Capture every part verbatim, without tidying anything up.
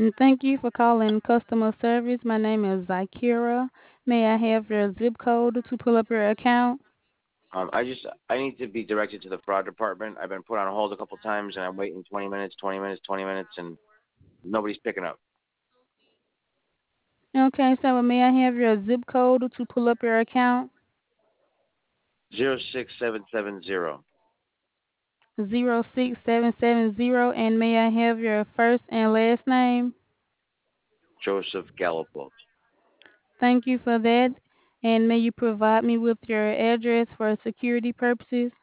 And thank you for calling customer service. My name is Zakira. May I have your zip code to pull up your account? Um, I just I need to be directed to the fraud department. I've been put on hold a couple times, and I'm waiting twenty minutes, twenty minutes, twenty minutes, and nobody's picking up. Okay, so may I have your zip code to pull up your account? Zero six seven seven zero. Zero six seven seven zero, and may I have your first and last name? Joseph Galopol. Thank you for that. And may you provide me with your address for security purposes?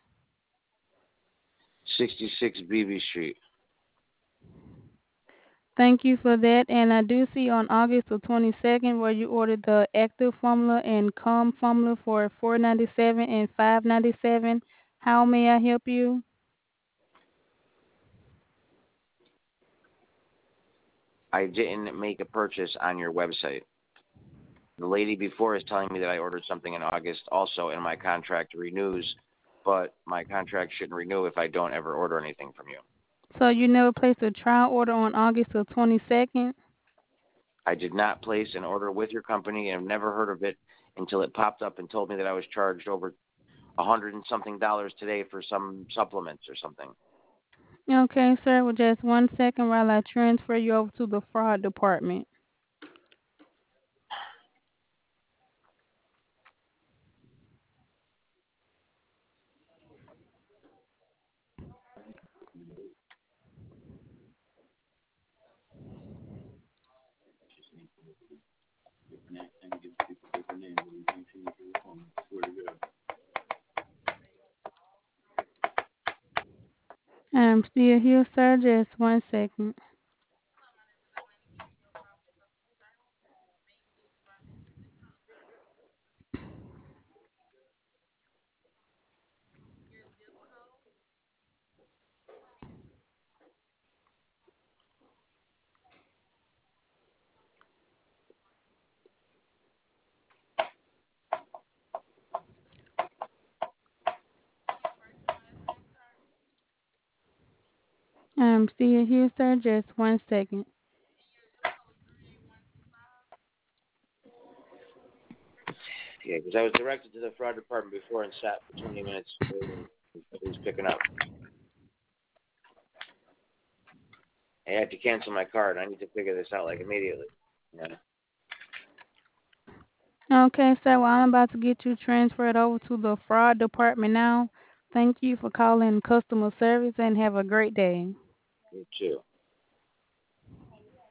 sixty-six Beebe Street. Thank you for that. And I do see on August the twenty-second where you ordered the active formula and calm formula for four ninety-seven and five ninety-seven. How may I help you? I didn't make a purchase on your website. The lady before is telling me that I ordered something in August also, and my contract renews, but my contract shouldn't renew if I don't ever order anything from you. So you never placed a trial order on August the twenty-second? I did not place an order with your company and have never heard of it until it popped up and told me that I was charged over a hundred and something dollars today for some supplements or something. Okay, sir. Well, just one second while I transfer you over to the fraud department. I'm still here, sir. Just one second. I'm still here, sir. Just one second. Yeah, because I was directed to the fraud department before and sat for twenty minutes waiting. Nobody's picking up. I have to cancel my card. I need to figure this out like immediately. Yeah. Okay, sir. Well, I'm about to get you transferred over to the fraud department now. Thank you for calling customer service and have a great day. Me too.